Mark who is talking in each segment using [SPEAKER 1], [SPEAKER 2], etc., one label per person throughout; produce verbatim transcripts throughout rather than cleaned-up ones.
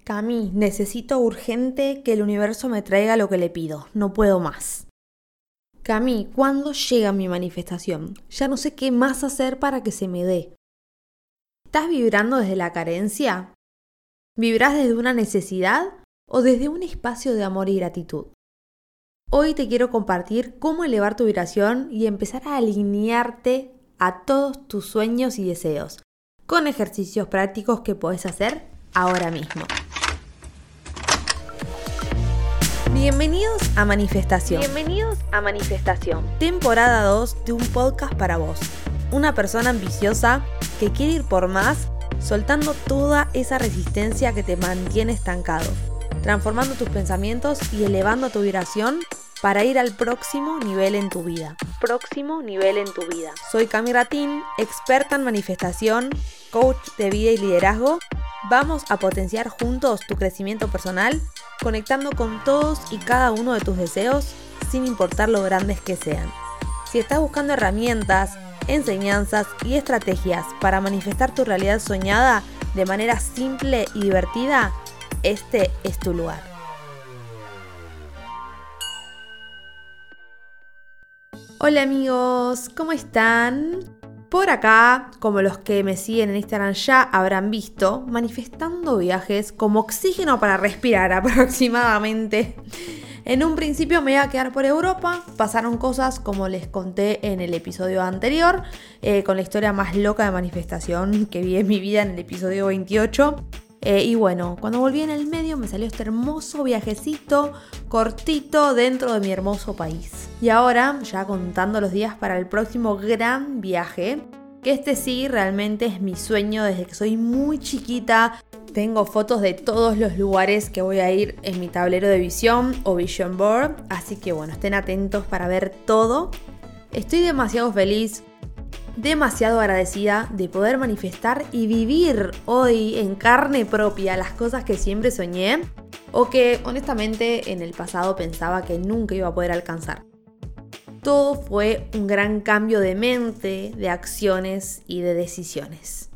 [SPEAKER 1] Cami, necesito urgente que el universo me traiga lo que le pido. No puedo más. Cami, ¿cuándo llega mi manifestación? Ya no sé qué más hacer para que se me dé. ¿Estás vibrando desde la carencia? ¿Vibrás desde una necesidad o desde un espacio de amor y gratitud? Hoy te quiero compartir cómo elevar tu vibración y empezar a alinearte a todos tus sueños y deseos, con ejercicios prácticos que podés hacer ahora mismo. Bienvenidos a Manifestación.
[SPEAKER 2] Bienvenidos a Manifestación.
[SPEAKER 1] Temporada dos de un podcast para vos. Una persona ambiciosa que quiere ir por más, soltando toda esa resistencia que te mantiene estancado, transformando tus pensamientos y elevando tu vibración para ir al próximo nivel en tu vida.
[SPEAKER 2] Próximo nivel en tu vida.
[SPEAKER 1] Soy Cami Ratín, experta en manifestación, coach de vida y liderazgo. Vamos a potenciar juntos tu crecimiento personal, conectando con todos y cada uno de tus deseos, sin importar lo grandes que sean. Si estás buscando herramientas, enseñanzas y estrategias para manifestar tu realidad soñada de manera simple y divertida, este es tu lugar. Hola amigos, ¿cómo están? Por acá, como los que me siguen en Instagram ya habrán visto, manifestando viajes como oxígeno para respirar aproximadamente. En un principio me iba a quedar por Europa, pasaron cosas como les conté en el episodio anterior, eh, con la historia más loca de manifestación que vi en mi vida en el episodio veintiocho. Eh, y bueno, cuando volví en el medio me salió este hermoso viajecito cortito dentro de mi hermoso país. Y ahora, ya contando los días para el próximo gran viaje, que este sí realmente es mi sueño desde que soy muy chiquita. Tengo fotos de todos los lugares que voy a ir en mi tablero de visión o vision board, así que bueno, estén atentos para ver todo. Estoy demasiado feliz, demasiado agradecida de poder manifestar y vivir hoy en carne propia las cosas que siempre soñé o que honestamente en el pasado pensaba que nunca iba a poder alcanzar. Todo fue un gran cambio de mente, de acciones y de decisiones.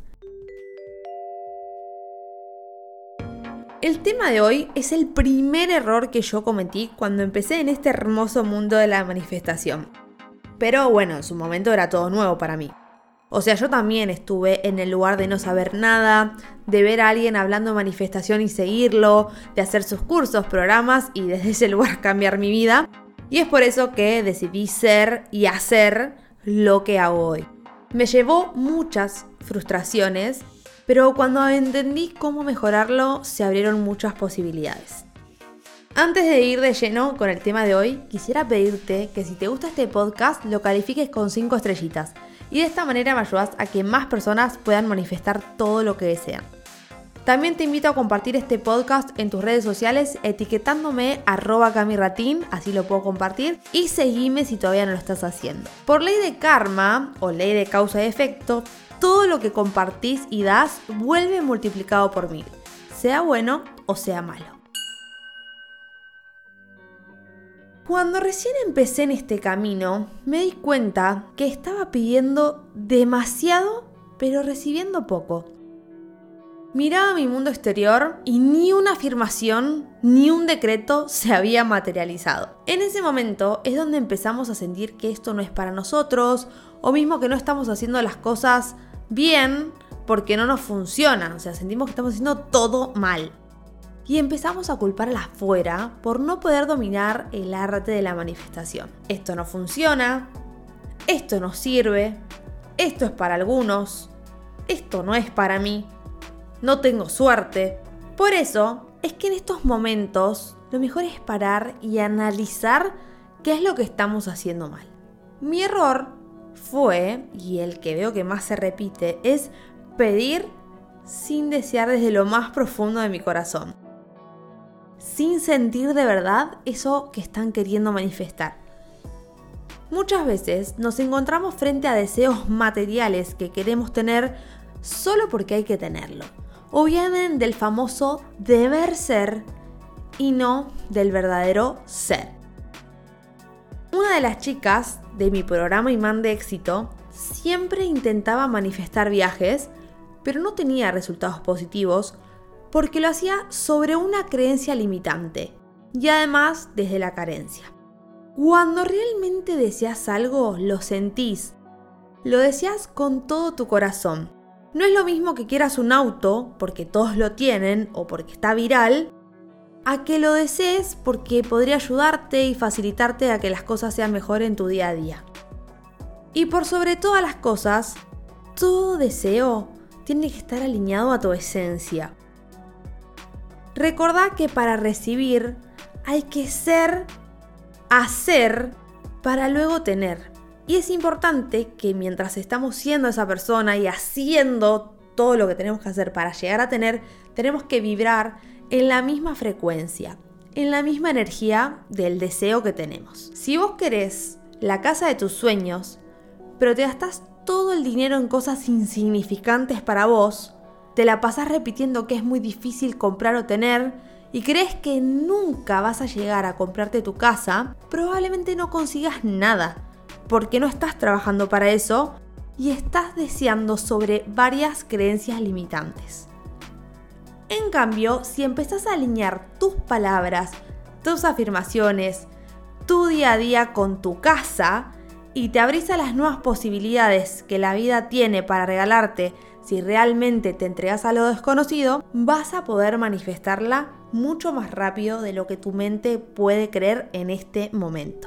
[SPEAKER 1] El tema de hoy es el primer error que yo cometí cuando empecé en este hermoso mundo de la manifestación. Pero bueno, en su momento era todo nuevo para mí. O sea, yo también estuve en el lugar de no saber nada, de ver a alguien hablando de manifestación y seguirlo, de hacer sus cursos, programas y desde ese lugar cambiar mi vida. Y es por eso que decidí ser y hacer lo que hago hoy. Me llevó muchas frustraciones, pero cuando entendí cómo mejorarlo, se abrieron muchas posibilidades. Antes de ir de lleno con el tema de hoy, quisiera pedirte que si te gusta este podcast, lo califiques con cinco estrellitas. Y de esta manera me ayudas a que más personas puedan manifestar todo lo que desean. También te invito a compartir este podcast en tus redes sociales etiquetándome arroba camiratín, así lo puedo compartir, y seguime si todavía no lo estás haciendo. Por ley de karma o ley de causa y efecto, todo lo que compartís y das vuelve multiplicado por mil, sea bueno o sea malo. Cuando recién empecé en este camino, me di cuenta que estaba pidiendo demasiado, pero recibiendo poco. Miraba mi mundo exterior y ni una afirmación, ni un decreto se había materializado. En ese momento es donde empezamos a sentir que esto no es para nosotros, o mismo que no estamos haciendo las cosas bien porque no nos funcionan. O sea, sentimos que estamos haciendo todo mal. Y empezamos a culpar a la afuera por no poder dominar el arte de la manifestación. Esto no funciona, esto no sirve, esto es para algunos, esto no es para mí, no tengo suerte. Por eso es que en estos momentos lo mejor es parar y analizar qué es lo que estamos haciendo mal. Mi error fue, y el que veo que más se repite, es pedir sin desear desde lo más profundo de mi corazón, sin sentir de verdad eso que están queriendo manifestar. Muchas veces nos encontramos frente a deseos materiales que queremos tener solo porque hay que tenerlo, o vienen del famoso deber ser y no del verdadero ser. Una de las chicas de mi programa Imán de Éxito siempre intentaba manifestar viajes, pero no tenía resultados positivos porque lo hacía sobre una creencia limitante y además desde la carencia. Cuando realmente deseas algo, lo sentís, lo deseas con todo tu corazón. No es lo mismo que quieras un auto porque todos lo tienen o porque está viral, a que lo desees porque podría ayudarte y facilitarte a que las cosas sean mejor en tu día a día. Y por sobre todas las cosas, todo deseo tiene que estar alineado a tu esencia. Recordá que para recibir hay que ser, hacer, para luego tener. Y es importante que mientras estamos siendo esa persona y haciendo todo lo que tenemos que hacer para llegar a tener, tenemos que vibrar en la misma frecuencia, en la misma energía del deseo que tenemos. Si vos querés la casa de tus sueños, pero te gastás todo el dinero en cosas insignificantes para vos, te la pasás repitiendo que es muy difícil comprar o tener y crees que nunca vas a llegar a comprarte tu casa, probablemente no consigas nada, porque no estás trabajando para eso y estás deseando sobre varias creencias limitantes. En cambio, si empezás a alinear tus palabras, tus afirmaciones, tu día a día con tu casa y te abrís a las nuevas posibilidades que la vida tiene para regalarte si realmente te entregas a lo desconocido, vas a poder manifestarla mucho más rápido de lo que tu mente puede creer en este momento.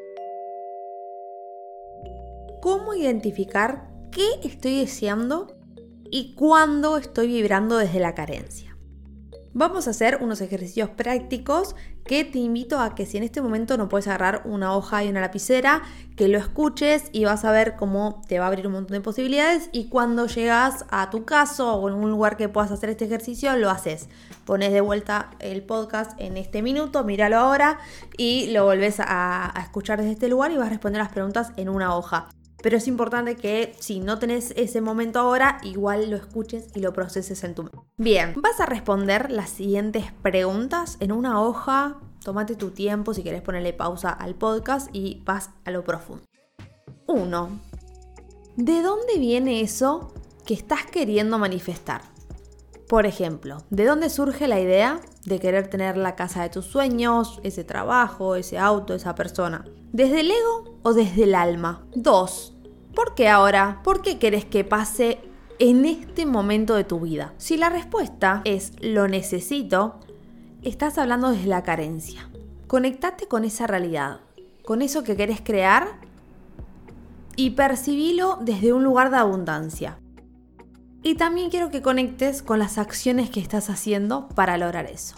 [SPEAKER 1] ¿Cómo identificar qué estoy deseando y cuándo estoy vibrando desde la carencia? Vamos a hacer unos ejercicios prácticos que te invito a que si en este momento no puedes agarrar una hoja y una lapicera, que lo escuches y vas a ver cómo te va a abrir un montón de posibilidades y cuando llegas a tu caso o en un lugar que puedas hacer este ejercicio, lo haces. Pones de vuelta el podcast en este minuto, míralo ahora y lo volvés a, a escuchar desde este lugar y vas a responder las preguntas en una hoja. Pero es importante que si no tenés ese momento ahora, igual lo escuches y lo proceses en tu mente. Bien, vas a responder las siguientes preguntas en una hoja. Tómate tu tiempo si querés ponerle pausa al podcast y vas a lo profundo. uno. ¿De dónde viene eso que estás queriendo manifestar? Por ejemplo, ¿de dónde surge la idea de querer tener la casa de tus sueños, ese trabajo, ese auto, esa persona? ¿Desde el ego o desde el alma? dos. ¿Por qué ahora? ¿Por qué querés que pase en este momento de tu vida? Si la respuesta es lo necesito, estás hablando desde la carencia. Conectate con esa realidad, con eso que querés crear y percibilo desde un lugar de abundancia. Y también quiero que conectes con las acciones que estás haciendo para lograr eso.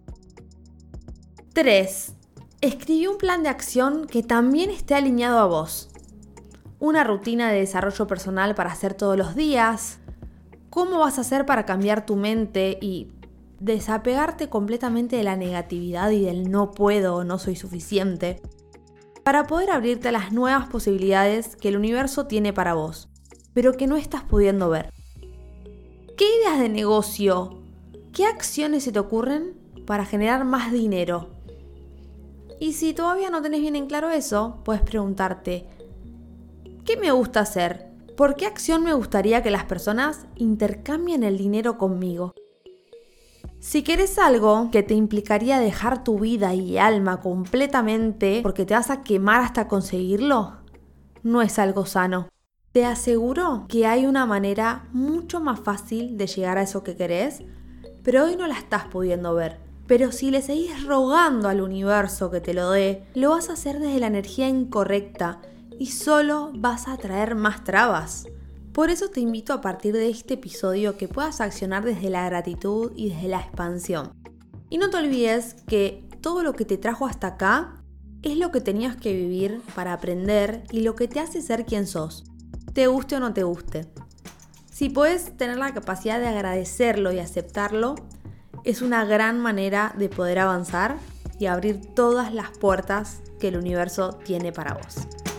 [SPEAKER 1] tres. Escribí un plan de acción que también esté alineado a vos. Una rutina de desarrollo personal para hacer todos los días. ¿Cómo vas a hacer para cambiar tu mente y desapegarte completamente de la negatividad y del no puedo o no soy suficiente? Para poder abrirte a las nuevas posibilidades que el universo tiene para vos, pero que no estás pudiendo ver. ¿Qué ideas de negocio, qué acciones se te ocurren para generar más dinero? Y si todavía no tenés bien en claro eso, puedes preguntarte, ¿qué me gusta hacer? ¿Por qué acción me gustaría que las personas intercambien el dinero conmigo? Si querés algo que te implicaría dejar tu vida y alma completamente porque te vas a quemar hasta conseguirlo, no es algo sano. Te aseguro que hay una manera mucho más fácil de llegar a eso que querés, pero hoy no la estás pudiendo ver. Pero si le seguís rogando al universo que te lo dé, lo vas a hacer desde la energía incorrecta y solo vas a atraer más trabas. Por eso te invito a partir de este episodio que puedas accionar desde la gratitud y desde la expansión. Y no te olvides que todo lo que te trajo hasta acá es lo que tenías que vivir para aprender y lo que te hace ser quien sos, te guste o no te guste. Si puedes tener la capacidad de agradecerlo y aceptarlo, es una gran manera de poder avanzar y abrir todas las puertas que el universo tiene para vos.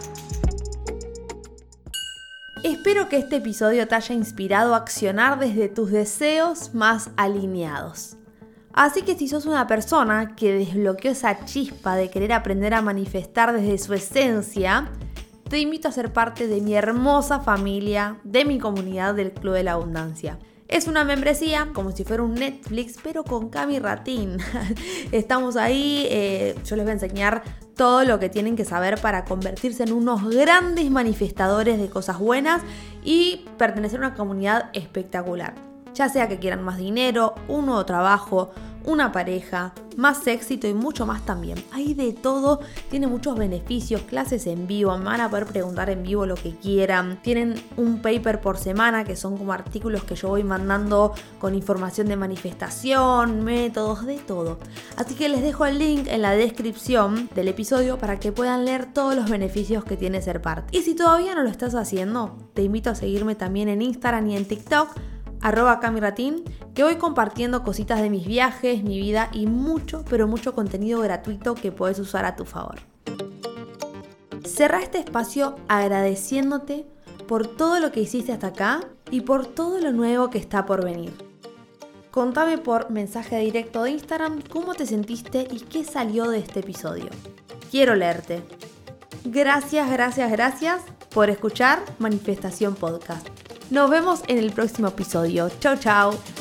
[SPEAKER 1] Espero que este episodio te haya inspirado a accionar desde tus deseos más alineados. Así que si sos una persona que desbloqueó esa chispa de querer aprender a manifestar desde su esencia, te invito a ser parte de mi hermosa familia, de mi comunidad del Club de la Abundancia. Es una membresía, como si fuera un Netflix, pero con Cami Ratín. Estamos ahí, eh, yo les voy a enseñar todo lo que tienen que saber para convertirse en unos grandes manifestadores de cosas buenas y pertenecer a una comunidad espectacular. Ya sea que quieran más dinero, un nuevo trabajo, una pareja, más éxito y mucho más también. Hay de todo, tiene muchos beneficios, clases en vivo, van a poder preguntar en vivo lo que quieran. Tienen un paper por semana que son como artículos que yo voy mandando con información de manifestación, métodos, de todo. Así que les dejo el link en la descripción del episodio para que puedan leer todos los beneficios que tiene ser parte. Y si todavía no lo estás haciendo, te invito a seguirme también en Instagram y en TikTok, arroba camiratín, que voy compartiendo cositas de mis viajes, mi vida y mucho, pero mucho contenido gratuito que puedes usar a tu favor. Cerrá este espacio agradeciéndote por todo lo que hiciste hasta acá y por todo lo nuevo que está por venir. Contame por mensaje directo de Instagram cómo te sentiste y qué salió de este episodio. Quiero leerte. Gracias, gracias, gracias por escuchar Manifestación Podcast. Nos vemos en el próximo episodio. Chau, chau.